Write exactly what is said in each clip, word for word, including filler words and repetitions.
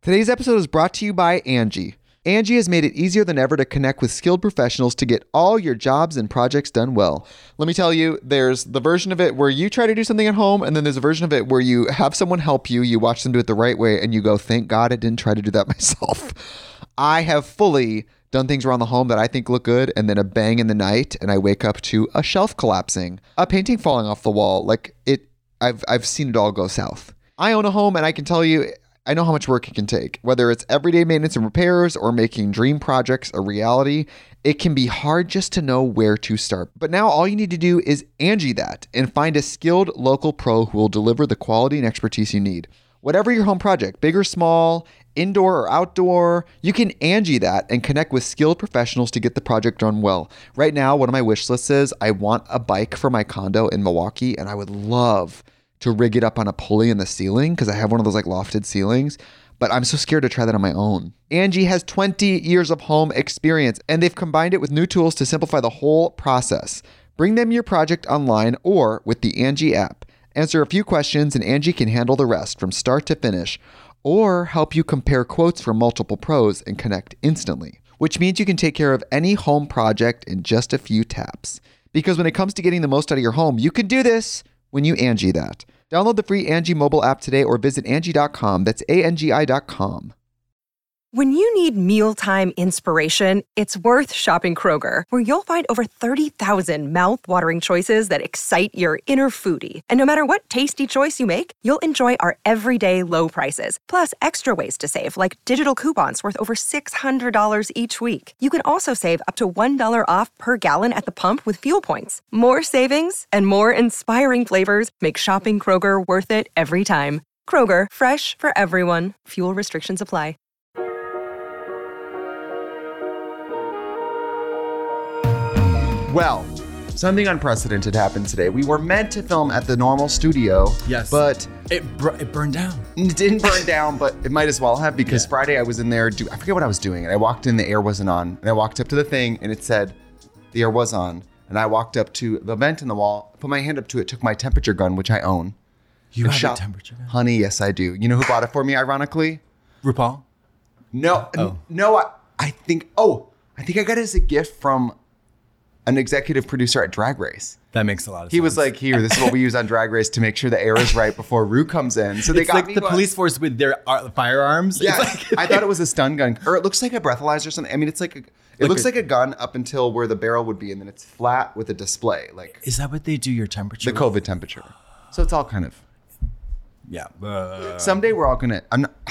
Today's episode is brought to you by Angie. Angie has made it easier than ever to connect with skilled professionals to get all your jobs and projects done well. Let me tell you, there's the version of it where you try to do something at home, and then there's a version of it where you have someone help you, you watch them do it the right way, and you go, thank God I didn't try to do that myself. I have fully done things around the home that I think look good, and then a bang in the night, and I wake up to a shelf collapsing, a painting falling off the wall. Like it, I've I've seen it all go south. I own a home, and I can tell you, I know how much work it can take. Whether it's everyday maintenance and repairs or making dream projects a reality, it can be hard just to know where to start. But now all you need to do is Angie that and find a skilled local pro who will deliver the quality and expertise you need. Whatever your home project, big or small, indoor or outdoor, you can Angie that and connect with skilled professionals to get the project done well. Right now, one of my wish lists is I want a bike for my condo in Milwaukee, and I would love to rig it up on a pulley in the ceiling because I have one of those like lofted ceilings, but I'm so scared to try that on my own. Angie has twenty years of home experience, and they've combined it with new tools to simplify the whole process. Bring them your project online or with the Angie app. Answer a few questions and Angie can handle the rest from start to finish, or help you compare quotes from multiple pros and connect instantly, which means you can take care of any home project in just a few taps. Because when it comes to getting the most out of your home, you can do this when you Angie that. Download the free Angie mobile app today or visit Angie dot com. That's A N G I dot com. When you need mealtime inspiration, it's worth shopping Kroger, where you'll find over thirty thousand mouth-watering choices that excite your inner foodie. And no matter what tasty choice you make, you'll enjoy our everyday low prices, plus extra ways to save, like digital coupons worth over six hundred dollars each week. You can also save up to one dollar off per gallon at the pump with fuel points. More savings and more inspiring flavors make shopping Kroger worth it every time. Kroger, fresh for everyone. Fuel restrictions apply. Well, something unprecedented happened today. We were meant to film at the normal studio. Yes. But it br- it burned down. It didn't burn down, but it might as well have, because Yeah. Friday I was in there. Do, I forget what I was doing. And I walked in, the air wasn't on. And I walked up to the thing and it said the air was on. And I walked up to the vent in the wall, put my hand up to it, took my temperature gun, which I own. You have shot- a temperature gun? Honey, yes, I do. You know who bought it for me, ironically? RuPaul? No, Oh. n- no, I, I think, oh, I think I got it as a gift from an executive producer at Drag Race. That makes a lot of sense. He was like, here, this is what we use on Drag Race to make sure the air is right before Ru comes in. So they it's got like me the going, police force with their uh, firearms. Yeah, It's like- I thought it was a stun gun, or it looks like a breathalyzer or something. I mean, it's like, a, it Like looks a- like a gun up until where the barrel would be, and then it's flat with a display, like Is that what they do your temperature the with? COVID temperature. So it's all kind of, Yeah. Uh, someday we're all gonna, I'm not,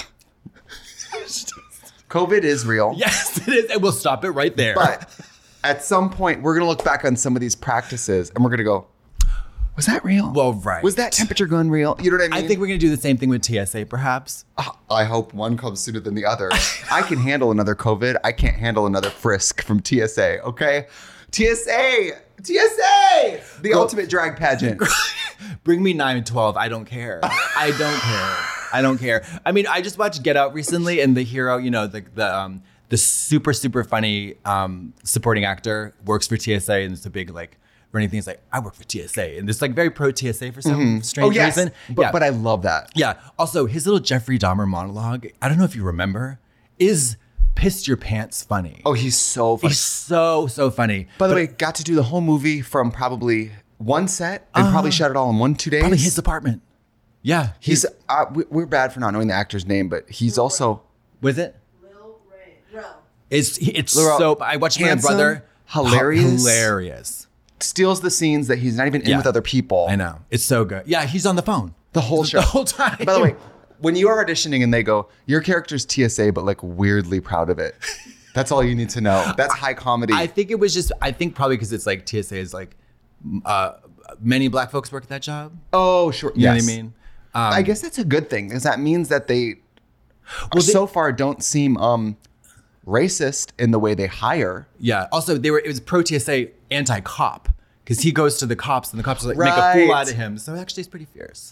COVID is real. yes, it is. And we'll stop it right there. But at some point, we're going to look back on some of these practices and we're going to go, was that real? Well, right. Was that temperature gun real? You know what I mean? I think we're going to do the same thing with T S A, perhaps. Oh, I hope one comes sooner than the other. I can handle another COVID. I can't handle another frisk from T S A, okay? T S A! T S A! The Well- ultimate drag pageant. Bring me nine twelve. I don't care. I don't care. I don't care. I mean, I just watched Get Out recently, and the hero, you know, the the um the super super funny um supporting actor works for T S A, and it's a big like running thing. It's like, I work for T S A, and it's like very pro T S A for some strange Oh, yes. reason. But, yeah, but I love that. yeah. Also, his little Jeffrey Dahmer monologue. I don't know if you remember, is piss your pants funny. Oh, he's so funny. He's so so funny. By the But way, got to do the whole movie from probably one set and probably shot it all in one, two days. probably his apartment. Yeah, He's, uh, we- we're bad for not knowing the actor's name, but he's also was it? Lil Ray. Rel. It's it's Lil- so. I watched my handsome, brother. hilarious. hilarious. steals the scenes that he's not even in Yeah. with other people. I know, it's so good. Yeah, he's on the phone The whole show. the whole time. By the way, when you are auditioning and they go, your character's T S A, but like weirdly proud of it. That's all you need to know. That's high comedy. I think it was just. I think probably because it's like T S A is like, uh, many black folks work at that job. oh, sure. You know yes. what I mean? Um, I guess that's a good thing, because that means that they, Well, they- so far don't seem um racist in the way they hire. Yeah. Also, they were. It was pro T S A, anti cop, because he goes to the cops and the cops are like make a Right. fool out of him. So actually, it's pretty fierce.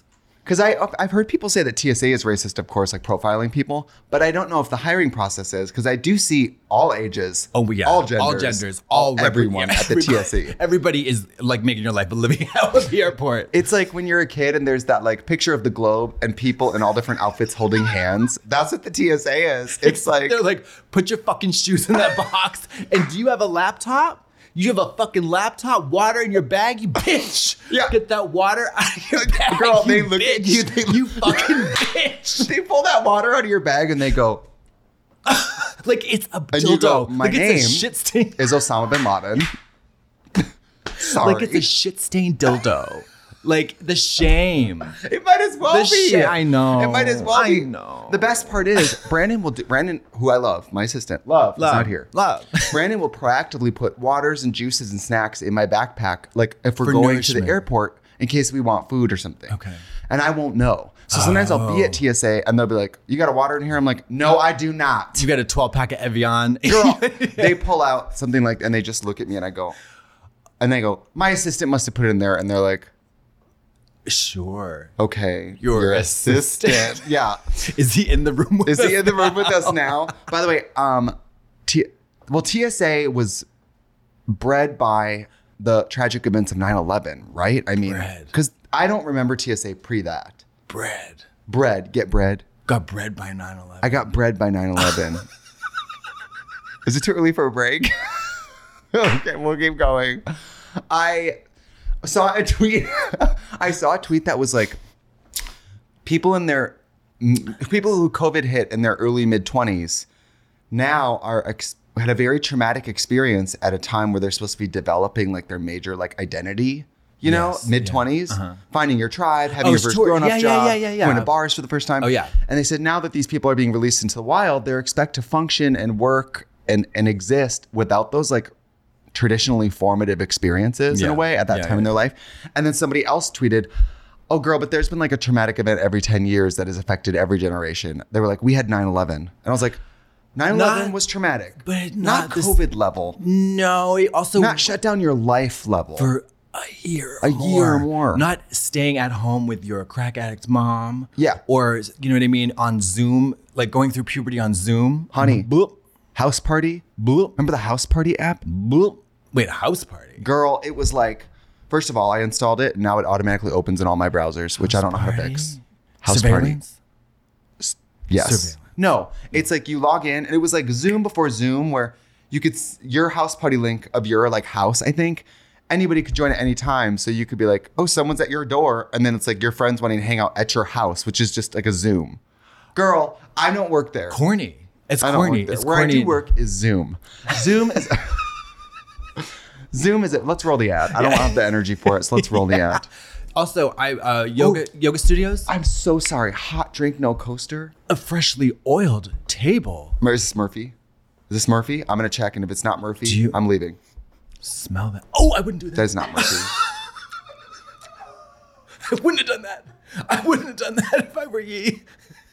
Because I I've heard people say that T S A is racist, of course, like profiling people, but I don't know if the hiring process is because I do see all ages, Oh yeah, all genders, all genders, all everyone yeah, at the T S A. Everybody is like making your life a living hell at the airport. It's like when you're a kid and there's that like picture of the globe and people in all different outfits holding hands. That's what the T S A is. It's like they're like, put your fucking shoes in that box. And do you have a laptop? You have a fucking laptop, water in your bag, you bitch. Yeah. Get that water out of your bag. Girl, they you look bitch. at you. They you fucking bitch. They pull that water out of your bag and they go, Like it's a and you dildo. go, my like name it's a shit stain. is Osama bin Laden. Sorry. Like it's a shit stained dildo. Like the shame. It might as well The be. shit- I know. It might as well I be. know. The best part is Brandon will do, Brandon, who I love, my assistant, love, is Love. not here. Love. Brandon will proactively put waters and juices and snacks in my backpack, like if we're For going to nourishment. the airport in case we want food or something. Okay. And I won't know. So sometimes I'll be at T S A and they'll be like, "You got a water in here?" I'm like, "No, I do not." You got a twelve pack of Evian. Girl, they pull out something like, and they just look at me and I go, and they go, "My assistant must have put it in there," and they're like, Sure. "Okay, Your assistant." yeah." Is he in the room with Is us he in the room now? with us now? By the way, um, T- well, T S A was bred by the tragic events of nine eleven, right? I mean, Bred. because I don't remember T S A pre that. Bread. Bread, get bread. Got bred by nine eleven. I got bred by nine eleven. Is it too early for a break? Okay, we'll keep going. I saw a tweet. I saw a tweet that was like, people in their people who COVID hit in their early mid twenties now are ex- had a very traumatic experience at a time where they're supposed to be developing like their major like identity. You know, Yes, mid twenties, yeah, uh-huh. finding your tribe, having Oh, your first sure. grown up Yeah, yeah, job, yeah, yeah, yeah. going to bars for the first time. Oh, yeah. And they said now that these people are being released into the wild, they're expect to function and work and, and exist without those like traditionally formative experiences in Yeah. a way at that Yeah, time in yeah. their life. And then somebody else tweeted, "Oh girl, but there's been like a traumatic event every ten years that has affected every generation." They were like, "We had nine eleven." And I was like, nine eleven Not- was traumatic, but not, not this- COVID level, No, it also not shut down your life level. for a year or A more. year or more. Not staying at home with your crack addict mom. Yeah. Or, you know what I mean, on Zoom, like going through puberty on Zoom. Honey. Boop, House Party. boop, Remember the House Party app? boop. Wait, a house party? Girl, it was like, first of all, I installed it and now it automatically opens in all my browsers, which I don't know how to Party? fix. House Party. Surveillance? Yes. Surveillance. No, it's like you log in and it was like Zoom before Zoom where you could, s- your house party link of your like house, I think, anybody could join at any time. So you could be like, "Oh, someone's at your door." And then it's like your friends wanting to hang out at your house, which is just like a Zoom. Girl, I don't work there. Corny. It's I don't corny. work there. It's Where corny. I do work is Zoom. Zoom is... Zoom is it. Let's roll the ad. I don't have the energy for it, so let's roll the ad. Also, I uh, yoga yoga studios, I'm so sorry. Hot drink, no coaster. a freshly oiled table. Is this Murphy? Is this Murphy? I'm gonna check, and if it's not Murphy, Do you- I'm leaving. Smell that. Oh, I wouldn't do that. That is not Murphy. I wouldn't have done that. I wouldn't have done that if I were ye.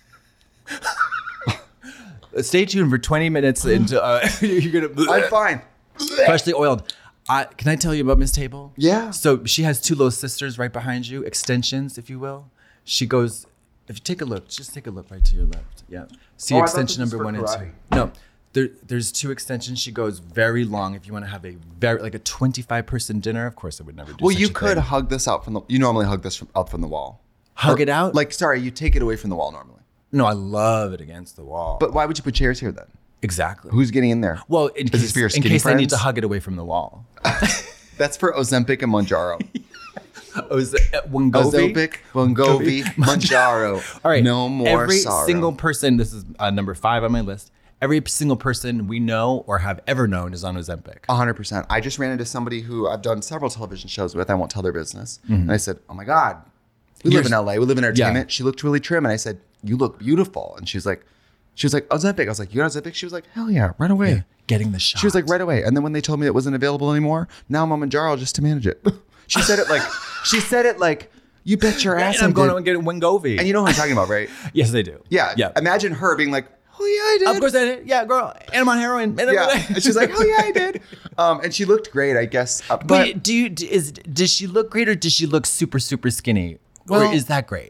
Stay tuned for twenty minutes into uh, you're gonna I'm fine. freshly oiled. I, can I tell you about Miss Table? Yeah. So she has two little sisters right behind you, extensions, if you will. She goes, if you take a look, just take a look right to your left. Yeah. See Oh, I thought extension this was number for one and karate. two. No, there, there's two extensions. She goes very long. If you want to have a very like a twenty-five person dinner, of course I would never do. Well, such you a could thing. hug this out from the. You normally hug this from, out from the wall. hug Or- it out. Like, sorry, you take it away from the wall normally. no, I love it against the wall. But why would you put chairs here then? exactly. Who's getting in there? Well, in Is this case, for your in skinny case I need to friends? hug it away from the wall. That's for Ozempic and Monjaro. Oz- uh, Wegovy. Ozempic, Wegovy, Monjaro. All right. No more Every sorrow. single person, this is uh, number five on my list. Every single person we know or have ever known is on Ozempic. A hundred percent. I just ran into somebody who I've done several television shows with. I won't tell their business. And I said, "Oh my God, we live You're- in L A. We live in entertainment." Yeah. She looked really trim, and I said, "You look beautiful." And she was like, "She was like Ozempic." I was like, "You got Ozempic?" She was like, "Hell yeah, right away." Getting the shot. She was like, "Right away." And then when they told me it wasn't available anymore, now I'm on Manjaro just to manage it. She said it like, she said it like, "You bet your ass and I'm I going did." out and getting Wegovy. And you know who I'm talking about, right? yes, they do. Yeah. Yeah. Imagine her being like, "Oh yeah, I did." Of course I did. Yeah, girl. And I'm on heroin. And Yeah. And she's like, "Oh yeah, I did." Um, and she looked great, I guess. Uh, but Wait, do you, d- is, does she look great or does she look super, super skinny? Well- or is that great?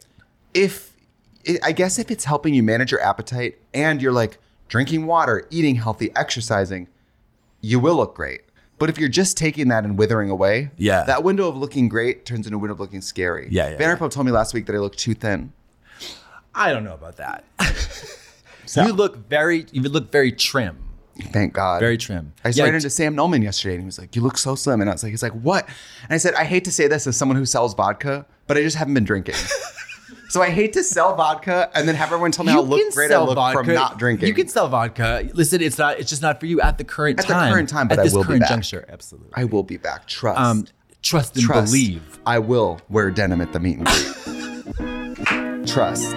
if I guess if it's helping you manage your appetite and you're like drinking water, eating healthy, exercising, you will look great. But if you're just taking that and withering away, yeah. that window of looking great turns into a window of looking scary. Yeah, yeah, Vanderpump yeah. told me last week that I look too thin. I don't know about that. So. You look very, you look very trim. Thank God. Very trim. I yeah, ran into Sam Nolman yesterday and he was like, you look so slim. And I was like, he's like, what? And I said, I hate to say this as someone who sells vodka, but I just haven't been drinking. So I hate to sell vodka and then have everyone tell me how look great I look vodka. from not drinking. You can sell vodka. Listen, it's not. It's just not for you at the current at time. At the current time, but at I this will current be back. juncture, absolutely. I will be back. Trust. Um, trust and Trust. believe. I will wear denim at the meet and greet. Trust.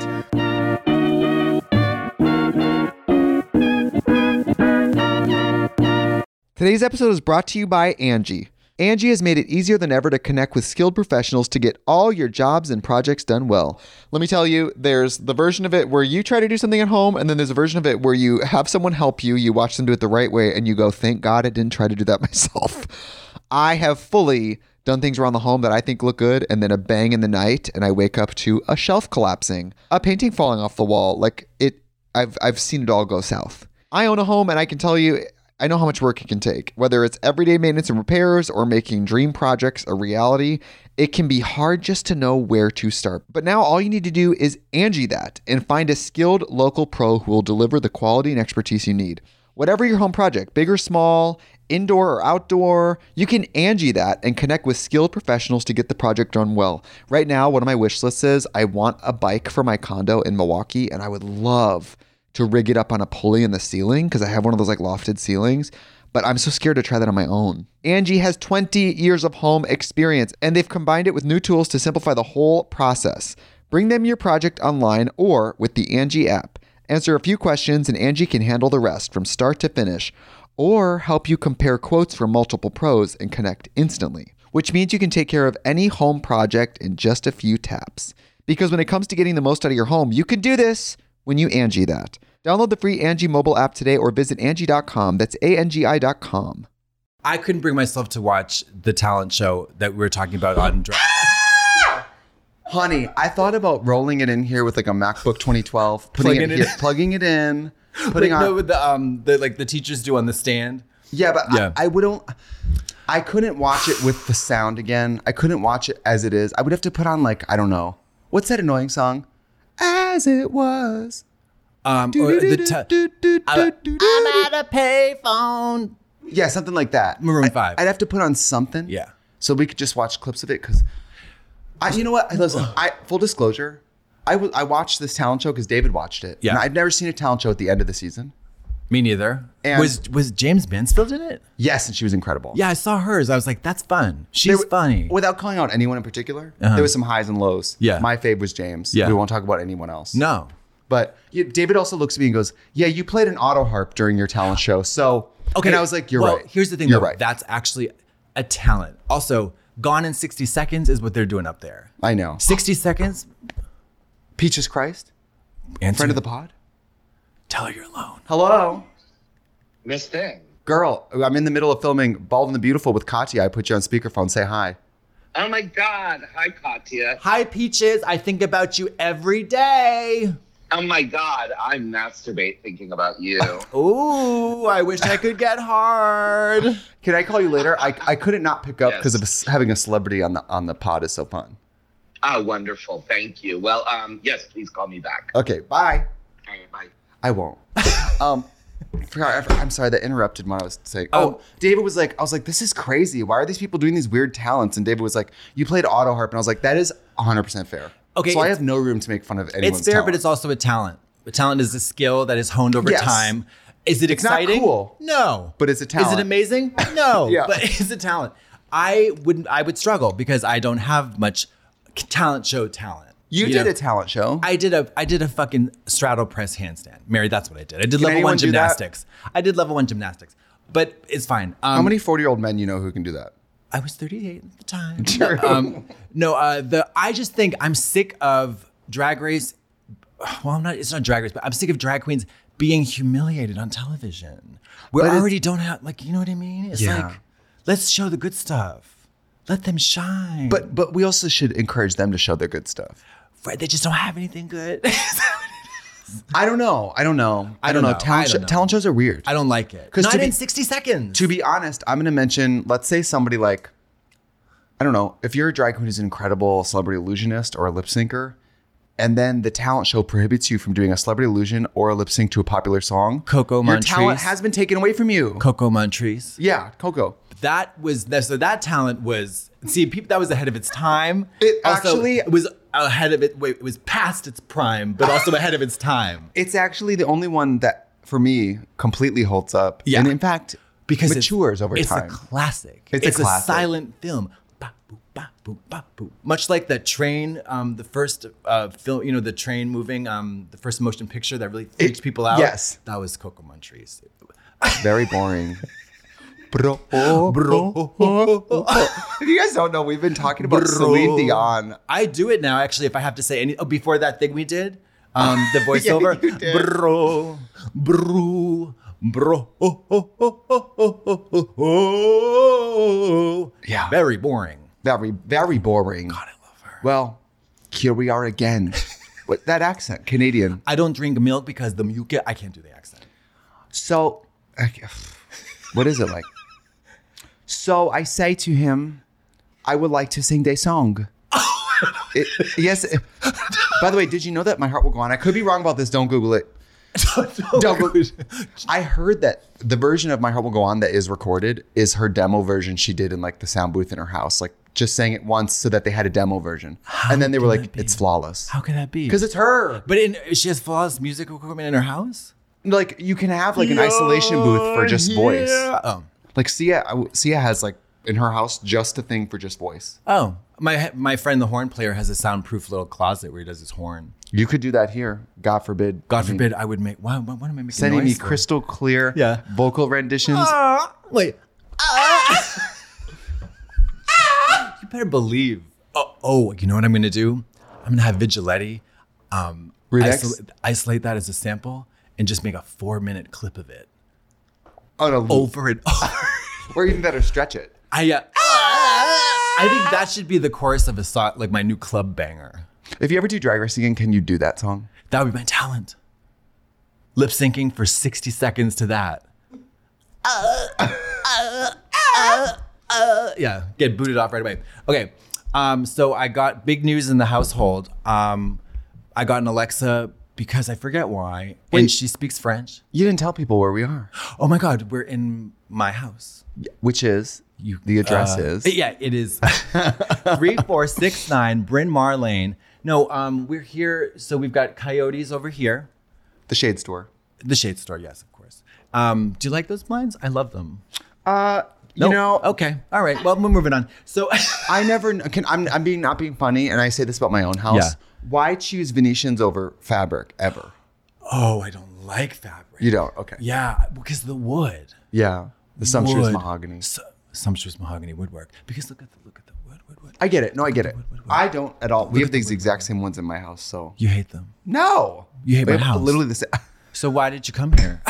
Today's episode is brought to you by Angie. Angie has made it easier than ever to connect with skilled professionals to get all your jobs and projects done well. Let me tell you, there's the version of it where you try to do something at home, and then there's a version of it where you have someone help you, you watch them do it the right way, and you go, thank God I didn't try to do that myself. I have fully done things around the home that I think look good, and then a bang in the night, and I wake up to a shelf collapsing, a painting falling off the wall. Like it, I've I've seen it all go south. I own a home, and I can tell you, I know how much work it can take. Whether it's everyday maintenance and repairs or making dream projects a reality, it can be hard just to know where to start. But now all you need to do is Angie that and find a skilled local pro who will deliver the quality and expertise you need. Whatever your home project, big or small, indoor or outdoor, you can Angie that and connect with skilled professionals to get the project done well. Right now, one of my wish lists is I want a bike for my condo in Milwaukee, and I would love to rig it up on a pulley in the ceiling because I have one of those like lofted ceilings, but I'm so scared to try that on my own. Angie has twenty years of home experience, and they've combined it with new tools to simplify the whole process. Bring them your project online or with the Angie app. Answer a few questions and Angie can handle the rest from start to finish, or help you compare quotes from multiple pros and connect instantly, which means you can take care of any home project in just a few taps. Because when it comes to getting the most out of your home, you can do this when you Angie that. Download the free Angie mobile app today or visit Angie dot com. That's A N G I dot com. I couldn't bring myself to watch the talent show that we were talking about on Drive. Honey, I thought about rolling it in here with like a MacBook twenty twelve, putting Plugging it, it here, in. plugging it in, putting like, on. no, with the um, the like the teachers do on the stand. Yeah, but Yeah. I, I wouldn't. I couldn't watch it with the sound again. I couldn't watch it as it is. I would have to put on like I don't know what's that annoying song? As it was. Um, or the t- I'm at a payphone. Yeah, something like that. Maroon I- five. I'd have to put on something. Yeah. So we could just watch clips of it because, I, you know what? Listen, I full disclosure, I w- I watched this talent show because David watched it. Yeah. And I've never seen a talent show at the end of the season. Me neither. And- was was James Mansfield in it? Yes, and she was incredible. Yeah, I saw hers. I was like, that's fun. There She's were- funny. Without calling out anyone in particular, Uh-huh. there was some highs and lows. Yeah. My fave was James. Yeah. We won't talk about anyone else. No. But you, David also looks at me and goes, yeah, you played an auto harp during your talent show. So, Okay. and I was like, you're well, right. Here's the thing, You're though. right. That's actually a talent. Also, Gone in sixty seconds is what they're doing up there. I know. sixty seconds? Peaches Christ, Answer. friend of the pod. Tell her you're alone. Hello. Miss Thing. Girl, I'm in the middle of filming Bald and the Beautiful with Katya. I put you on speakerphone. Say hi. Oh my God. Hi, Katya. Hi, Peaches. I think about you every day. Oh my God. I masturbate thinking about you. Ooh, I wish I could get hard. Can I call you later? I, I couldn't not pick up Yes. because of s- having a celebrity on the on the pod is so fun. Oh, wonderful. Thank you. Well, um, yes, please call me back. Okay, bye. All right, bye. I won't. um, forgot, I'm sorry that interrupted what I was saying. Oh. Oh, David was like, I was like, this is crazy. Why are these people doing these weird talents? And David was like, you played auto harp, and I was like, that is one hundred percent fair. Okay, so I it's- have no room to make fun of anyone's It's fair, talent. but it's also a talent. A talent is a skill that is honed over Yes. time. Is it It's not exciting? cool, No. but it's a Is talent. it amazing? No. Yeah. But it's a talent. I wouldn't. I would struggle because I don't have much talent show talent. You, did know? a talent show. I did a I did a fucking straddle press handstand. Mary, that's what I did. I did Can level anyone one do that? gymnastics. I did level one gymnastics. But it's fine. Um, How many forty-year-old men you know who can do that? I was thirty-eight at the time. True. Um, no, uh, the I just think I'm sick of Drag Race. Well, I'm not. It's not Drag Race, but I'm sick of drag queens being humiliated on television. We But it's- already don't have, like, you know what I mean? It's Yeah. like, let's show the good stuff. Let them shine. But but we also should encourage them to show their good stuff. Right, they just don't have anything good. I don't know. I don't know. I, I don't don't know. know. Talent, I sh- don't know. talent shows are weird. I don't like it. 'Cause Not to be- in sixty seconds. To be honest, I'm going to mention, let's say somebody like, I don't know, if you're a drag queen who's an incredible celebrity illusionist or a lip syncer, and then the talent show prohibits you from doing a celebrity illusion or a lip sync to a popular song, Coco your Montrese. talent has been taken away from you. Coco Montrese. yeah, Coco. That was that, so that talent was see people that was ahead of its time. It also, actually- it was ahead of it. Wait, it was past its prime, but also ahead of its time It's actually the only one that, for me, completely holds up. Yeah. And in fact, because matures it's, over it's time. a classic. It's a It's, classic. silent film. Ba, boop, ba, boop, ba, boop. Much like the train, um, the first uh, film, you know, the train moving, um, the first motion picture that really freaked It- people out. yes. that was Coco Montrese. Very boring. Bro, bro. If you guys don't know, we've been talking about Celine Dion. I do it now, actually, if I have to say any. Oh, before that thing we did, um, the voiceover. you did. Bro, bro, bro. Oh, oh, oh, oh, oh, oh, oh. Yeah. Very boring. Very, very boring. God, I love her. Well, here we are again. With that accent, Canadian. I don't drink milk because the milk, I can't do the accent. So, okay, what is it like? So I say to him, I would like to sing a song. It- yes. it- by the way, did you know that My Heart Will Go On? I could be wrong about this. Don't Google it. Don't Google it. I heard that the version of My Heart Will Go On that is recorded is her demo version she did in like the sound booth in her house. Like just sang it once so that they had a demo version. How and then they were can like, that be? it's flawless. How can that be? Because it's her. But in, she has flawless music equipment in her house? Like you can have like an isolation booth for just voice. Oh. Like Sia, Sia has like in her house just a thing for just voice. Oh. My my friend, the horn player, has a soundproof little closet where he does his horn. You could do that here. God forbid. God I mean, forbid I would make. Why, why, what am I making sending noise me for? crystal clear Yeah. vocal renditions. Ah, wait. Ah. You better believe. Oh, oh, you know what I'm going to do? I'm going to have Vigilante um, Remix? isolate, isolate that as a sample and just make a four minute clip of it Oh no! over and over. Or even better, stretch it. I, uh, I think that should be the chorus of a song, like my new club banger. If you ever do Drag Race again, can you do that song? That would be my talent. Lip syncing for sixty seconds to that. Uh, uh, uh, uh, yeah, get booted off right away. Okay, um, so I got big news in the household. Um, I got an Alexa because I forget why, Wait. and she speaks French. You didn't tell people where we are, Oh my God, we're in my house. which is You, the address uh, is. Yeah, it is three four six nine Bryn Mawr Lane. No, um, we're here. So we've got Coyotes over here. The Shade Store. The Shade Store, yes, of course. Um, do you like those blinds? I love them. Uh, you No? know, Okay. All right. Well, we're moving on. So I never can. I'm, I'm being not being funny, and I say this about my own house. Yeah. Why choose Venetians over fabric ever? Oh, I don't like fabric. You don't. Okay. Yeah, because of the wood. Yeah. The sumptuous Wood. mahogany. Su- sumptuous mahogany woodwork. Because look at the look at the wood, wood, wood. I get it. No, I get it. Wood, wood, wood. I don't at all. We at have the these wood, exact same ones in my house. So You hate them. no, You hate We my have house. Literally the same. So why did you come here?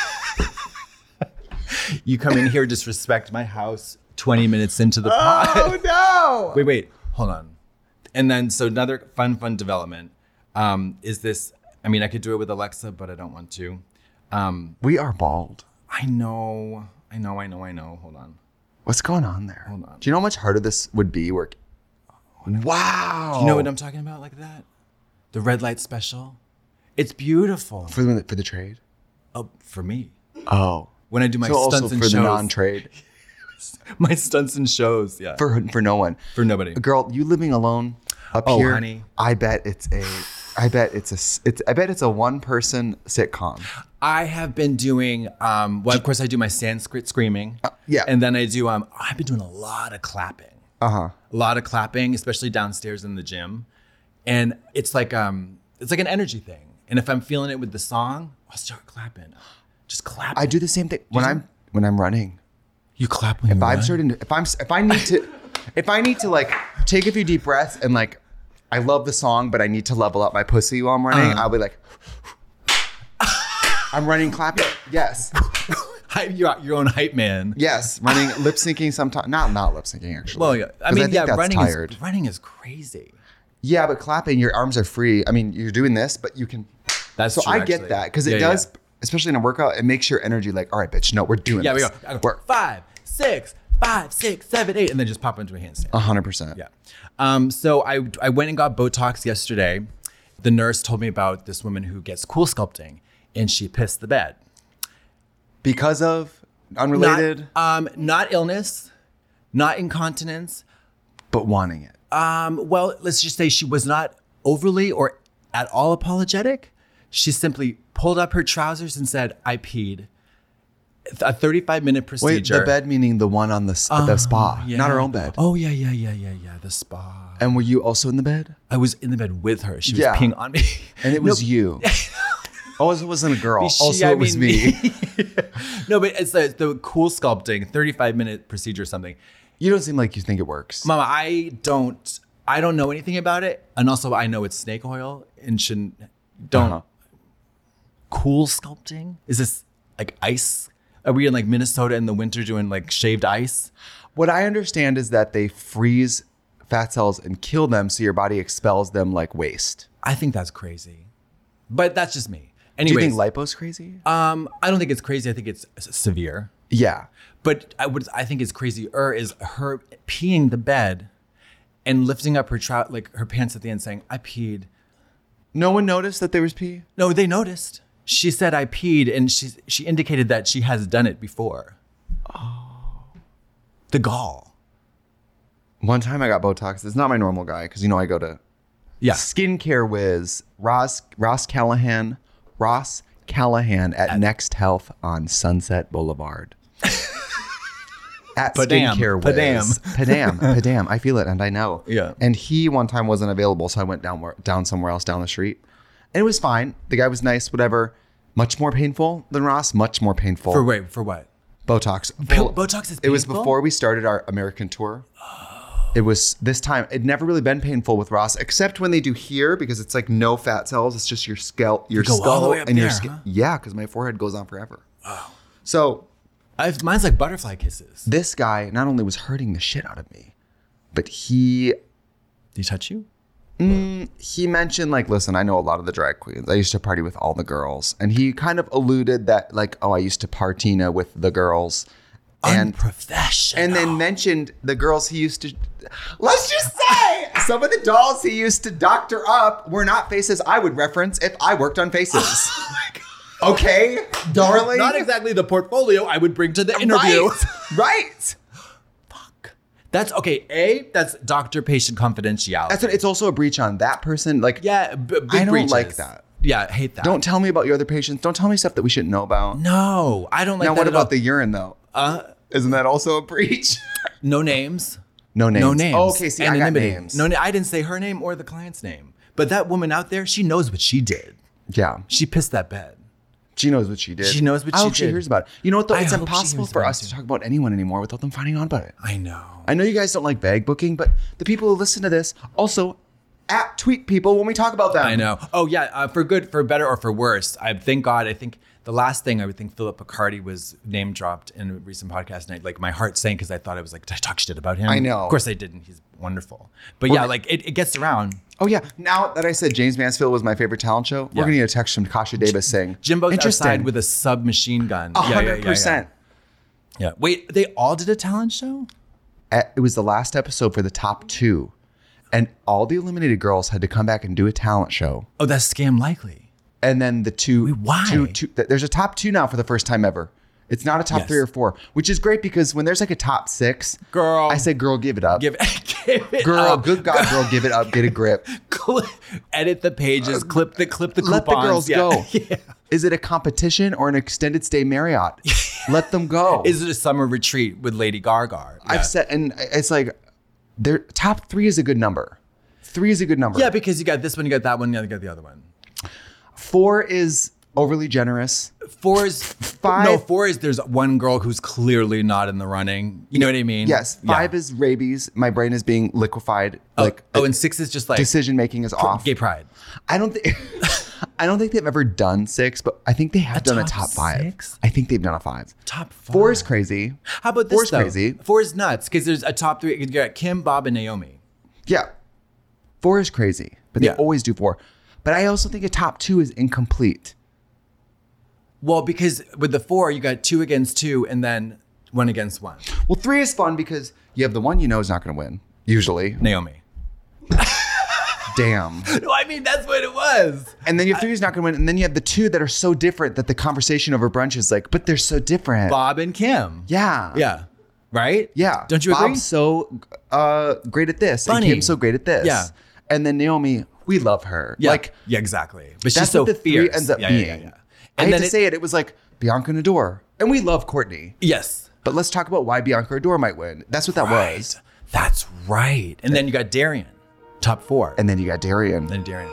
You come in here, disrespect my house twenty minutes into the pod. Oh no! Wait, wait, hold on. And then, so another fun, fun development um, is this. I mean, I could do it with Alexa, but I don't want to. Um, We are bald. I know, I know, I know, I know. Hold on. What's going on there? Hold on. Do you know how much harder this would be? Work. Wow. Do you know what I'm talking about like that? The red light special. It's beautiful. for the for the trade? Oh, for me. Oh, When I do my so also stunts and for shows. the non-trade. My stunts and shows, yeah. For for no one. For nobody. Girl, you living alone up Oh, here? honey. I bet it's a. I bet it's a. s- It's. I bet it's a one-person sitcom. I have been doing, um, well, of course, I do my Sanskrit screaming. Uh, yeah. And then I do, um, I've been doing a lot of clapping. Uh huh. A lot of clapping, especially downstairs in the gym. And it's like, um, it's like an energy thing. And if I'm feeling it with the song, I'll start clapping. Just clap. I do the same thing when I'm when I'm running. You clap when If you I'm run? starting, to, if I'm, if I need to, if I need to like take a few deep breaths and like, I love the song, but I need to level up my pussy while I'm running. Uh. I'll be like, I'm running, clapping. Yes, Hy- You're your own hype man. yes, running, lip syncing. Sometimes not not lip syncing actually. Well, yeah. I 'Cause mean, think yeah, that's running tired. is running is crazy. Yeah, but clapping, your arms are free. I mean, you're doing this, but you can. That's so true, I actually. get that because it Yeah, does, yeah. especially in a workout, it makes your energy like, all right, bitch, no, we're doing Yeah, we this. go. I go We're five, six, five, six, seven, eight, and then just pop into a handstand. a hundred percent. Yeah. Um, so I I went and got Botox yesterday. The nurse told me about this woman who gets cool sculpting, and she pissed the bed. Because of unrelated, Not, um, not illness, not incontinence. but wanting it. Um, well, let's just say she was not overly or at all apologetic. She simply pulled up her trousers and said, "I peed." A thirty-five minute Wait, procedure. the bed meaning the one on the, s the spa, Yeah. not her own bed. Oh yeah, yeah, yeah, yeah, yeah. The spa. And were you also in the bed? I was in the bed with her. She was Yeah. peeing on me. And it was No, you. Oh, it wasn't a girl. She- also, I it was mean, me. No, but it's the, the cool sculpting, thirty-five minute procedure or something. You don't seem like you think it works. Mama, I don't, I don't know anything about it. And also I know it's snake oil and shouldn't, don't. Uh-huh. Cool sculpting? Is this like ice? Are we in like Minnesota in the winter doing like shaved ice? What I understand is that they freeze fat cells and kill them so your body expels them like waste. I think that's crazy. But that's just me. Do you Anyways, think lipo's crazy? um, I don't think it's crazy. I think it's s- severe. Yeah. But I would I think is crazier is her peeing the bed and lifting up her trou- like her pants at the end saying, "I peed." No one noticed that there was pee? No, they noticed. She said I peed and she she indicated that she has done it before. Oh. The gall. One time I got Botox. It's not my normal guy because you know I go to Yeah. Skincare Wiz, Ross Ross Callahan, Ross Callahan at, Next Health on Sunset Boulevard. At Padam, Skincare Wiz. padam. Padam. Padam. I feel it and I know. Yeah. And he one time wasn't available, so I went down where- down somewhere else down the street. And it was fine. The guy was nice, whatever. Much more painful than Ross. Much more painful. For wait, for what? Botox. Bo- Botox is It was painful? before we started our American tour. It was this time. It'd never really been painful with Ross, except when they do here because it's like no fat cells. It's just your skull, your go all skull, the way up and your there, skin. huh? Yeah, because my forehead goes on forever. Oh. So I've, mine's like butterfly kisses. this guy not only was hurting the shit out of me, but he Did he touch you? he mentioned like, listen, I know a lot of the drag queens. I used to party with all the girls, and he kind of alluded that like, oh, I used to partina with the girls. And Unprofessional. and then mentioned the girls he used to, let's just say, some of the dolls he used to doctor up were not faces I would reference if I worked on faces. Okay, darling? Not exactly the portfolio I would bring to the interview. Right, right. That's okay. A, that's doctor-patient confidentiality. That's what, it's also a breach on that person. Like, yeah, b- big I don't breaches. like that. Yeah, I hate that. Don't tell me about your other patients. Don't tell me stuff that we shouldn't know about. No, I don't like Now, that what at about all. the urine, though? Uh, Isn't that also a breach? no names. No names. No names. Oh, okay, see, I got Anonymity. names. No, na- I didn't say her name or the client's name. But that woman out there, she knows what she did. Yeah. She pissed that bed. She knows what she did. She knows what I she hope she did. hears about it. You know what, though? I It's hope she impossible hears for about us it, to too. talk about anyone anymore without them finding out about it. I know. I know you guys don't like bag booking, but the people who listen to this also at tweet people when we talk about them. I know. Oh yeah, uh, for good, for better, or for worse. I thank God. I think the last thing I would think Philip Picardi was name dropped in a recent podcast, and I, like my heart sank because I thought I was like, did I talk shit about him? I know. Of course I didn't. He's wonderful. But yeah, like it, it gets around. Oh, yeah. Now that I said James Mansfield was my favorite talent show, we're Yeah. going to get a text from Kasha Davis saying, Jimbo's interesting. outside with a submachine gun. one Yeah, yeah, hundred yeah, percent. Yeah, yeah. Wait, they all did a talent show? Uh, It was the last episode for the top two, and all the eliminated girls had to come back and do a talent show. Oh, that's Scam Likely. And then the two, Wait, why? two, two, th- there's a top two now for the first time ever. It's not a top Yes. three or four, which is great because when there's like a top six, Girl. I say, girl, give it up. Give, give it girl, up. good God, girl, give it up. Get a grip. Cl- edit the pages, clip the clip the Let the coupons. girls Yeah. go. Yeah. Is it a competition or an extended stay Marriott? Let them go. Is it a summer retreat with Lady Gaga? Yeah. I've said, and it's like, their top three is a good number. Three is a good number. Yeah, because you got this one, you got that one, you got the other one. Four is overly generous. Four is Five- No, four is there's one girl who's clearly not in the running. You know what I mean? Yes. Yeah. Five is rabies. My brain is being liquefied. oh, Like oh, and six is just like decision making is off. gay pride. I don't think. I don't think they've ever done six, but I think they have A done a top top five. six? I think they've done a five. Top five. Four is crazy. How about this Four's though? crazy. Four is nuts because there's a top three. You got Kim, Bob, and Naomi. Yeah. Four is crazy, but they Yeah. always do four. But I also think a top two is incomplete. Well, because with the four, you got two against two and then one against one. Well, three is fun because you have the one you know is not going to win, usually. Naomi. Damn. No, I mean, that's what it was. And then you have three who's not going to win. And then you have the two that are so different that the conversation over brunch is like, but they're so different. Bob and Kim. Yeah. Yeah. Right? Yeah. Don't you agree? Bob's so uh, great at this. Funny. And Kim's so great at this. Yeah. And then Naomi, we love her. Yeah. Like, yeah, exactly. But she's that's so what the fierce. three ends up yeah, being. Yeah, yeah, yeah. I And hate then to it- say it, it was like Bianca and Adore. And we love Courtney. Yes. But let's talk about why Bianca or Adore might win. That's what that Right. was. That's right. And then you got Darian, top four. And then you got Darian. then Darian.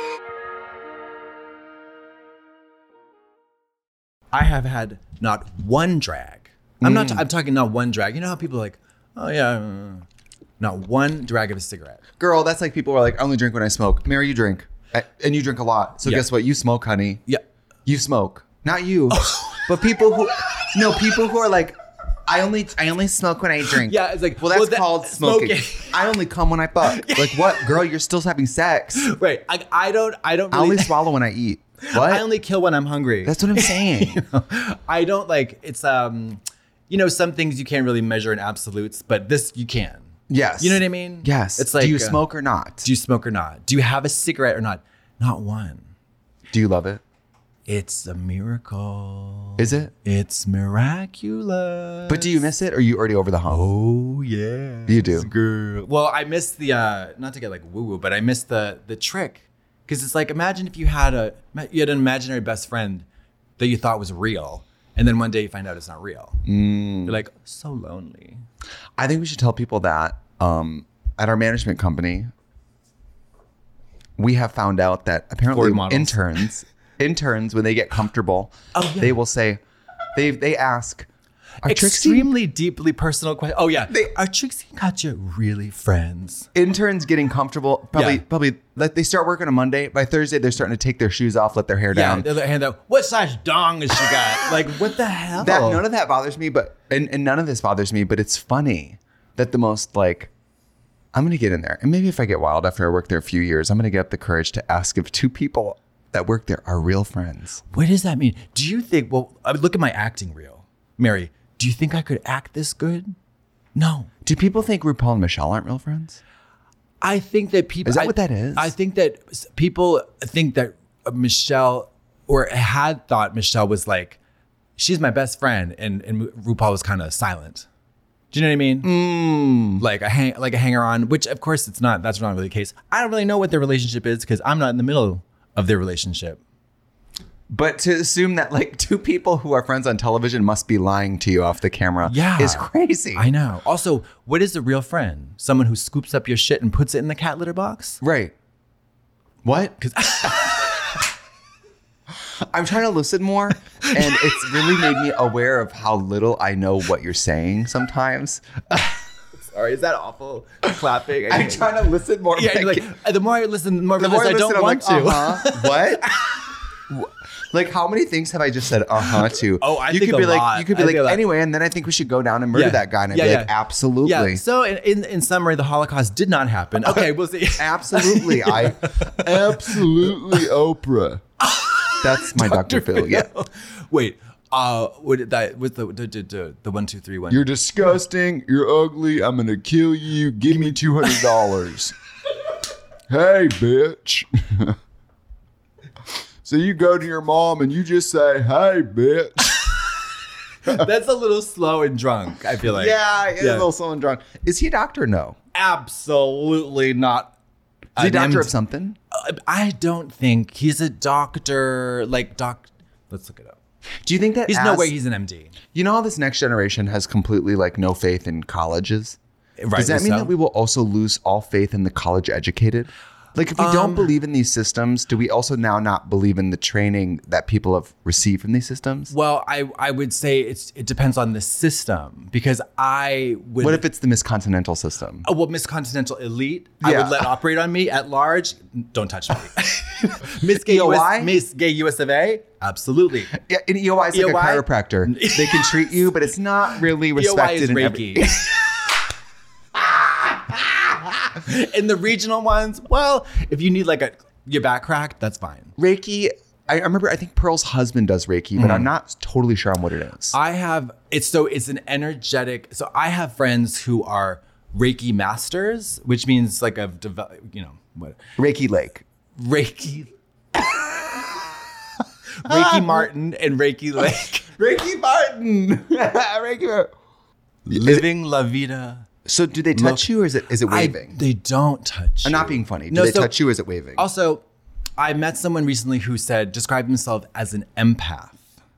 I have had not one drag. I'm not. I'm talking not one drag. You know how people are like, oh yeah, uh, not one drag of a cigarette. Girl, that's like people are like, I only drink when I smoke. Mary, you drink. A- And you drink a lot. So Yeah. guess what? You smoke, honey. Yeah. You smoke. Not you. But people who no, people who are like, I only I only smoke when I drink. Yeah, it's like, well, that's well, that- called smoking. smoking. I only come when I fuck. Like what, girl? You're still having sex. Wait, I, I don't. I don't. I Really, only swallow when I eat. What? I only kill when I'm hungry. That's what I'm saying. I don't like. It's um, you know, some things you can't really measure in absolutes, but this you can. Yes. You know what I mean? Yes. It's like, do you uh, smoke or not? Do you smoke or not? Do you have a cigarette or not? Not one. Do you love it? It's a miracle. Is it? It's miraculous. But do you miss it or are you already over the hump? Oh yeah. You do. Girl. Well, I miss the uh not to get like woo woo, but I miss the the trick. Cause it's like, imagine if you had a you had an imaginary best friend that you thought was real, and then one day you find out it's not real. Mm. You're like, so lonely. I think we should tell people that um, at our management company, we have found out that apparently Ford models. interns, interns, when they get comfortable, Oh, yeah. they will say, they they ask, are Trixie Extremely deeply personal question. Oh yeah. They, Are Trixie and Katya really friends? interns getting comfortable? Probably, Yeah. probably. Like they start working on Monday. By Thursday, they're starting to take their shoes off, let their hair Yeah. down. The other hand, though, what size dong has she got? Like, what the hell? That none of that bothers me, but and, and none of this bothers me. But it's funny that the most like, I'm gonna get in there, and maybe if I get wild after I work there a few years, I'm gonna get up the courage to ask if two people that work there are real friends. What does that mean? Do you think? Well, I mean, look at my acting reel, Mary. Do you think I could act this good? No. Do people think RuPaul and Michelle aren't real friends? I think that people. Is that I- what that is? I think that s- people think that uh, Michelle, or had thought Michelle was like, she's my best friend, and and RuPaul was kind of silent. Do you know what I mean? Mm. Like a hang, like a hanger on, which of course it's not. That's not really the case. I don't really know what their relationship is because I'm not in the middle of their relationship. But to assume that like two people who are friends on television must be lying to you off the camera Yeah. is crazy. I know. Also, what is a real friend? Someone who scoops up your shit and puts it in the cat litter box? Right. What? Because I'm trying to listen more, and it's really made me aware of how little I know what you're saying sometimes. sorry, is that awful? Clapping. I'm trying to listen more. Yeah, but I you're like, can't- uh, the more I listen, the more, the I more I realize I listen, don't I'm want like, to. uh-huh. What? Like how many things have I just said uh-huh to? Oh, I you think could be a like, lot. you could be I like, think a lot. anyway, and then I think we should go down and murder Yeah. that guy, and I'd Yeah, be yeah. like, absolutely, Yeah. So in, in in summary, the Holocaust did not happen. Okay, we'll see. absolutely, I, absolutely, Oprah. That's my Doctor Phil. Yeah. Wait. Uh, what that with the the, the the one two three one. You're disgusting. You're ugly. I'm going to kill you. Give me two hundred dollars. Hey, bitch. So you go to your mom and you just say, hey, bitch. That's a little slow and drunk. I feel like. Yeah, it's Yeah. a little someone drunk. Is he a doctor? No. Absolutely not. Is he a an doctor M D. of something? I don't think he's a doctor. Like doc. Let's look it up. Do you think that He's no as- way he's an M D. You know how this next generation has completely like no faith in colleges? Right. Does that mean that we will also lose all faith in the college educated? Like if we Um, don't believe in these systems, do we also now not believe in the training that people have received from these systems? Well, I I would say it's it depends on the system because I would. What if it's the Miss Continental system? Oh, well, Miss Continental Elite, I Yeah. would let operate on me. At large, don't touch me. Miss Gay E O U S, I? Miss Gay U S of A, absolutely. Yeah, and E O I is like E O I? a chiropractor. They can treat you, but it's not really E O I respected is in Reiki. every. In the regional ones, well, if you need like a your back cracked, that's fine. Reiki, I remember, I think Pearl's husband does Reiki, but mm. I'm not totally sure on what it is. I have, it's so, it's an energetic, so I have friends who are Reiki masters, which means like I've developed, you know, what? Reiki Lake. Reiki. Reiki Martin and Reiki Lake. Reiki Martin. Reiki Martin. Living La Vida. So do they touch Look, you or is it is it waving? I, they don't touch you. I'm not being funny. Do no, they so, touch you or is it waving? Also, I met someone recently who said, described himself as an empath.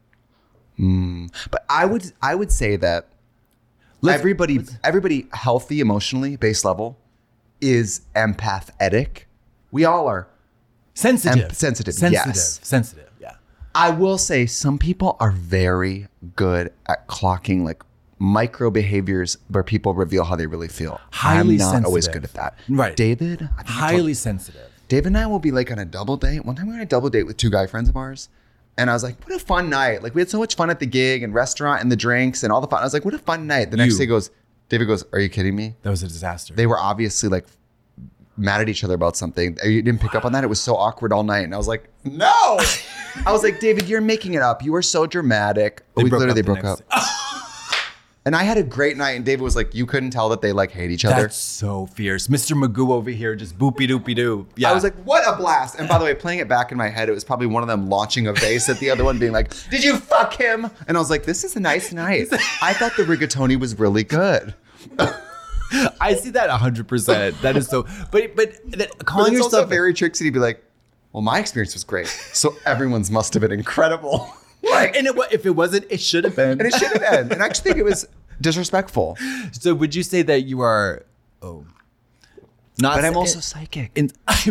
Mm. But I would I would say that let's, everybody let's, everybody healthy emotionally, base level, is empathetic. We all are. Sensitive. Em- sensitive. Sensitive. Yes. Sensitive. Yeah. I will say some people are very good at clocking like micro behaviors where people reveal how they really feel. Highly I'm not sensitive. always good at that. Right. David? I Highly told, sensitive. David and I will be like on a double date. One time we were on a double date with two guy friends of ours. And I was like, what a fun night. Like we had so much fun at the gig and restaurant and the drinks and all the fun. I was like, what a fun night. The next you. day goes, David goes, are you kidding me? That was a disaster. They were obviously like mad at each other about something. You didn't pick up on that. It was so awkward all night. And I was like, no. I was like, David, you're making it up. You were so dramatic. They we broke literally up they broke up. And I had a great night. And David was like, you couldn't tell that they like hate each other. That's so fierce. Mister Magoo over here just boopy doopy doo. Yeah. I was like, what a blast. And by the way, playing it back in my head, it was probably one of them launching a vase at the other one being like, did you fuck him? And I was like, this is a nice night. I thought the rigatoni was really good. I see that one hundred percent. That is so, but but that, calling but it's yourself also very tricksy to be like, well, my experience was great, so everyone's must have been incredible. Like, and it, if it wasn't, it should have been. And it should have been. And I actually think it was disrespectful. So would you say that you are, oh, not? But I'm also psychic. In,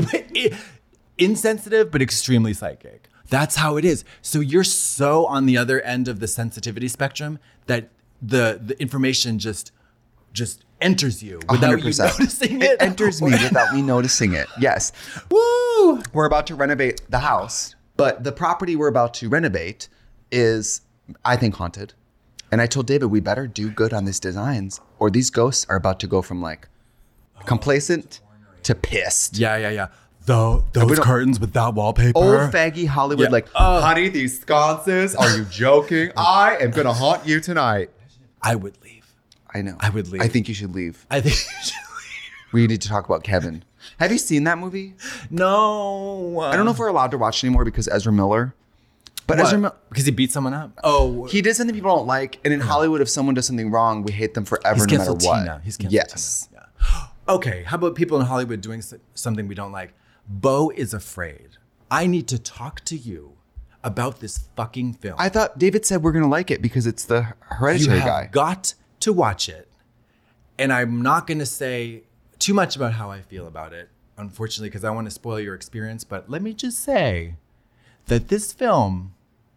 insensitive, but extremely psychic. That's how it is. So you're so on the other end of the sensitivity spectrum that the the information just just enters you without one hundred percent. You noticing it. It enters me without me noticing it. Yes. Woo! We're about to renovate the house, but the property we're about to renovate is, I think, haunted. And I told David, we better do good on these designs or these ghosts are about to go from like complacent to pissed. Yeah, yeah, yeah. The, those curtains with that wallpaper. Old faggy Hollywood, yeah. like, uh, honey, these sconces, are you joking? I am going to haunt you tonight. I would leave. I know. I would leave. I think you should leave. I think you should leave. We need to talk about Kevin. Have you seen that movie? No. I don't know if we're allowed to watch it anymore because Ezra Miller. But what? Ezra Miller. Because he beat someone up? Oh. He did something people don't like. And in yeah. Hollywood, if someone does something wrong, we hate them forever He's no matter what. Tina. He's canceled yes. Tina. Yeah. Okay. How about people in Hollywood doing something we don't like? Beau is afraid. I need to talk to you about this fucking film. I thought David said we're going to like it because it's the Hereditary you have guy. Got to watch it. And I'm not going to say too much about how I feel about it, unfortunately, because I want to spoil your experience. But let me just say that this film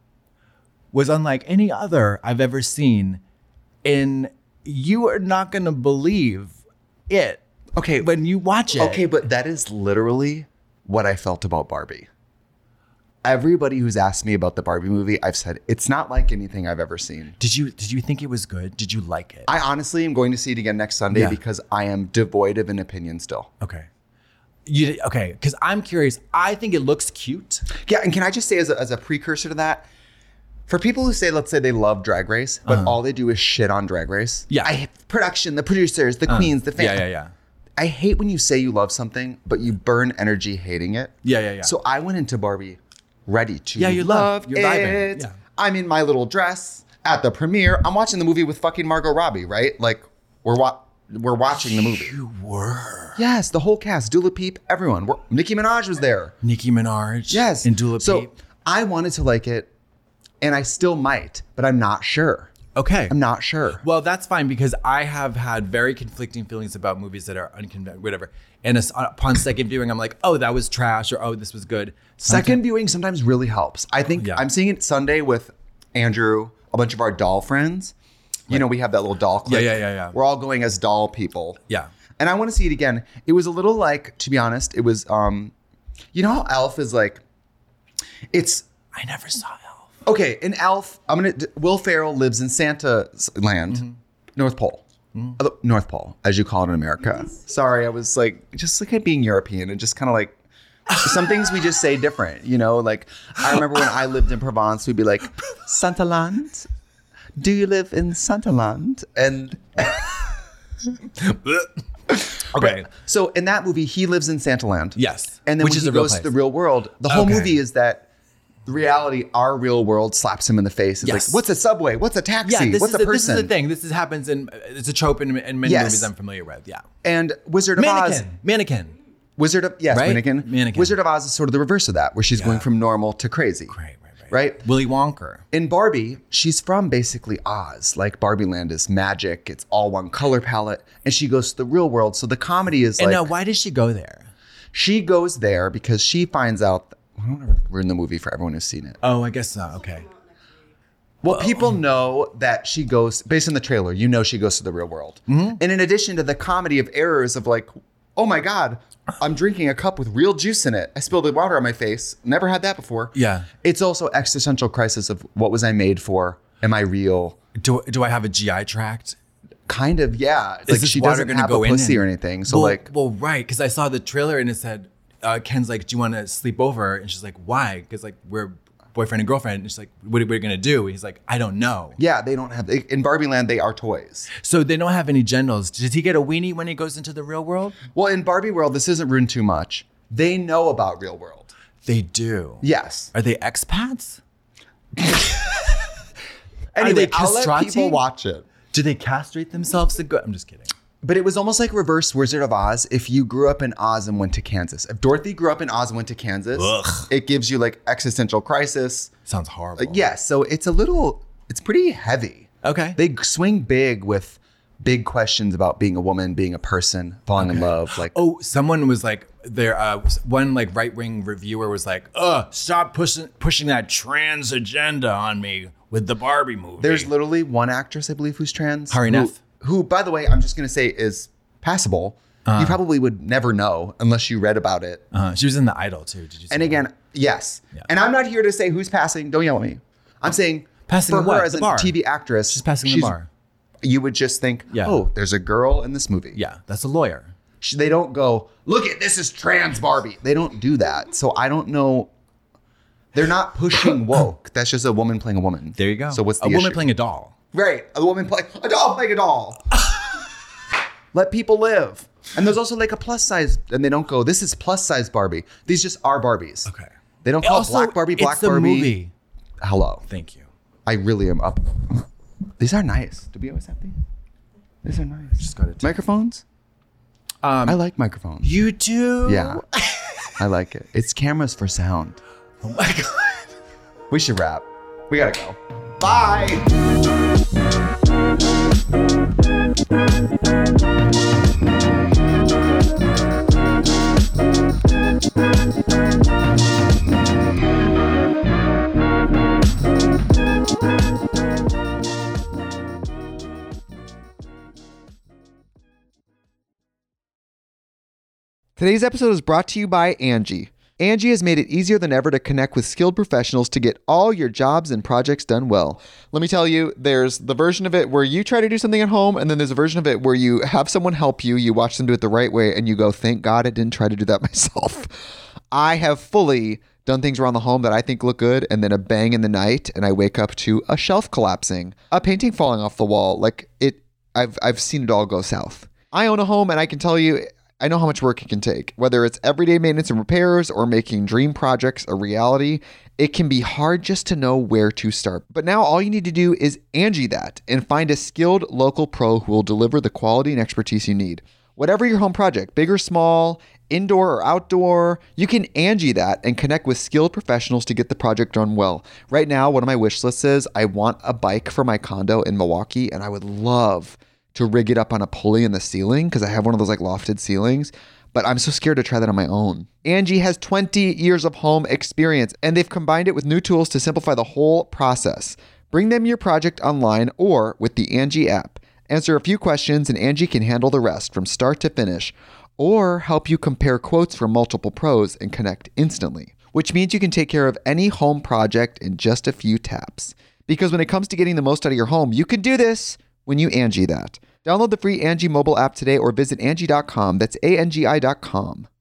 was unlike any other I've ever seen. And you are not going to believe it. Okay. When you watch it. Okay, but that is literally what I felt about Barbie. Everybody who's asked me about the Barbie movie, I've said, it's not like anything I've ever seen. Did you did you think it was good? Did you like it? I honestly am going to see it again next Sunday yeah. because I am devoid of an opinion still. Okay. You Okay, because I'm curious. I think it looks cute. Yeah, and can I just say as a, as a precursor to that, for people who say, let's say they love Drag Race, but uh-huh. all they do is shit on Drag Race. Yeah. I hate production, the producers, the uh-huh. queens, the fans. Yeah, yeah, yeah. I hate when you say you love something, but you burn energy hating it. Yeah, yeah, yeah. So I went into Barbie ready to yeah, you love, love You're it. Vibing. Yeah. I'm in my little dress at the premiere. I'm watching the movie with fucking Margot Robbie, right? Like we're wa- we're watching the movie. You were. Yes, the whole cast, Dula Peep, everyone. We're, Nicki Minaj was there. Nicki Minaj. Yes. And Dula Peep. So I wanted to like it, and I still might, but I'm not sure. Okay. I'm not sure. Well, that's fine because I have had very conflicting feelings about movies that are unconventional, whatever. And upon second viewing, I'm like, oh, that was trash, or oh, this was good. Sometimes, second viewing sometimes really helps. I think yeah. I'm seeing it Sunday with Andrew, a bunch of our doll friends. You right. know, we have that little doll clip. Yeah, yeah, yeah, yeah. We're all going as doll people. Yeah. And I want to see it again. It was a little like, to be honest, it was, um, you know how Elf is like, it's. I never saw Elf. Okay, in Elf, I'm gonna. Will Ferrell lives in Santa land, mm-hmm. North Pole. Uh, North Pole, as you call it in America. Sorry, I was like, just like at being European and just kind of like, some things we just say different, you know? Like, I remember when I lived in Provence, we'd be like, Santaland? Do you live in Santaland? And... Okay. So in that movie, he lives in Santaland. Yes. And then Which when is he a real goes place. to the real world, the whole Okay. movie is that reality, our real world, slaps him in the face. It's Yes. like, what's a subway? What's a taxi? Yeah, this what's is a the, this person? is the thing. This is, happens in it's a trope in, in many Yes. movies I'm familiar with. Yeah. And Wizard of Oz. Mannequin. Mannequin. Wizard of yes, Right? Mannequin. Mannequin. Wizard of Oz is sort of the reverse of that, where she's going from normal to crazy. Right, right, right. Right? Willy Wonka. In Barbie, she's from basically Oz. Like Barbie Land is magic. It's all one color palette. And she goes to the real world. So the comedy is And like now, why does she go there? she goes there because she finds out. I don't want to ruin the movie for everyone who's seen it. Oh, I guess so. Okay. Well, people know that she goes, based on the trailer, you know she goes to the real world. Mm-hmm. And in addition to the comedy of errors of like, oh my God, I'm drinking a cup with real juice in it. I spilled the water on my face. Never had that before. Yeah. It's also existential crisis of what was I made for? Am I real? Do do I have a G I tract? Kind of, yeah. Is Like this she water doesn't gonna have go a in pussy and- or anything. So well, like, well, right, because I saw the trailer and it said, uh, Ken's like, "Do you want to sleep over?" And she's like, "Why?" Because like we're boyfriend and girlfriend. And she's like, "What are we gonna do?" And he's like, "I don't know." yeah, they don't have, in Barbie Land, they are toys. So they don't have any genitals. Does he get a weenie when he goes into the real world? Well, in Barbie World, this isn't ruined too much. They know about real world. They do. Yes. Are they expats? Anyway, they I'll let castrati? people watch it. Do they castrate themselves to go? I'm just kidding. But it was almost like reverse Wizard of Oz if you grew up in Oz and went to Kansas. If Dorothy grew up in Oz and went to Kansas, Ugh. it gives you like existential crisis. Sounds horrible. Uh, yes, so it's a little, it's pretty heavy. Okay. They swing big with big questions about being a woman, being a person, falling in love. Like, Oh, someone was like, there. Uh, one like right wing reviewer was like, "Ugh, stop pushing pushing that trans agenda on me with the Barbie movie." there's literally one actress, I believe, who's trans. Hari who, Nef. who, by the way, I'm just going to say is passable. You probably would never know unless you read about it. uh, she was in the Idol too. Did you? See And that? again, yes. Yeah. And I'm not here to say who's passing. Don't yell at me. I'm saying Passing for what? her as The a bar. T V actress. she's passing the bar. You would just think, Yeah. oh, there's a girl in this movie. Yeah, that's a lawyer. She- They don't go, look at this is trans Barbie. They don't do that. So I don't know. They're not pushing woke. That's just a woman playing a woman. There you go. So what's the a woman issue? playing a doll? Right. A woman playing a doll playing a doll. Let people live. And there's also like a plus size, and they don't go, this is plus size Barbie. These just are Barbies. Okay. They don't call Also, it black Barbie, black it's a Barbie. movie. Hello. Thank you. I really am up. These are nice. Do we always have these? These are nice. Just got it. Microphones? Um, I like microphones. you too. Yeah. I like it. It's cameras for sound. Oh my god. We should wrap. We gotta go. Bye. Today's episode is brought to you by Angie. Angie has made it easier than ever to connect with skilled professionals to get all your jobs and projects done well. Let me tell you, there's the version of it where you try to do something at home, and then there's a version of it where you have someone help you, you watch them do it the right way, and you go, thank God I didn't try to do that myself. I have fully done things around the home that I think look good, and then a bang in the night, and I wake up to a shelf collapsing, a painting falling off the wall. Like it, I've I've seen it all go south. I own a home, and I can tell you, I know how much work it can take. Whether it's everyday maintenance and repairs or making dream projects a reality, it can be hard just to know where to start. But now all you need to do is Angie that and find a skilled local pro who will deliver the quality and expertise you need. Whatever your home project, big or small, indoor or outdoor, you can Angie that and connect with skilled professionals to get the project done well. Right now, one of my wish lists is I want a bike for my condo in Milwaukee, and I would love to rig it up on a pulley in the ceiling because I have one of those like lofted ceilings, but I'm so scared to try that on my own. Angie has twenty years of home experience, and they've combined it with new tools to simplify the whole process. Bring them your project online or with the Angie app. Answer a few questions and Angie can handle the rest from start to finish, or help you compare quotes from multiple pros and connect instantly, which means you can take care of any home project in just a few taps. Because when it comes to getting the most out of your home, you can do this when you Angie that. Download the free Angie mobile app today or visit Angie dot com. That's A N G I dot com.